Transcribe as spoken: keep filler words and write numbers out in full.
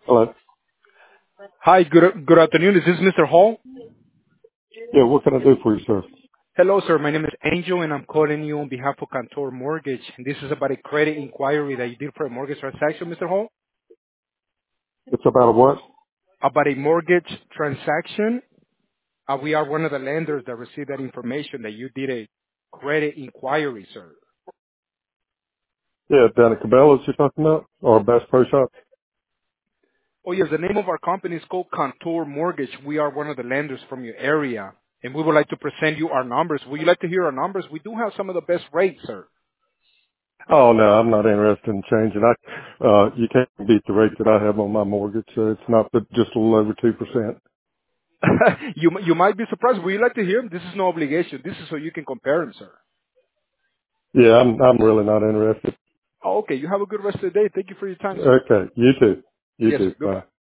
Hello. Hi, good good afternoon. Is this Mister Hall? Yeah, what can I do for you, sir? Hello, sir. My name is Angel, and I'm calling you on behalf of Cantor Mortgage. And this is about a credit inquiry that you did for a mortgage transaction, Mister Hall. It's about a what? About a mortgage transaction, uh, we are one of the lenders that received that information that you did a credit inquiry, sir. Yeah, down at Cabela's you're talking about? Or Bass Pro Shop? Oh, yes. The name of our company is called Cantor Mortgage. We are one of the lenders from your area, and we would like to present you our numbers. Would you like to hear our numbers? We do have some of the best rates, sir. Oh no, I'm not interested in changing. I, uh, you can't beat the rate that I have on my mortgage, so it's not but just a little over two percent. you you might be surprised. Would you like to hear them? This is no obligation. This is so you can compare them, sir. Yeah, I'm, I'm really not interested. Oh, okay. You have a good rest of the day. Thank you for your time, sir. Okay, you too. You Yes, sir. too. Goodbye. Bye.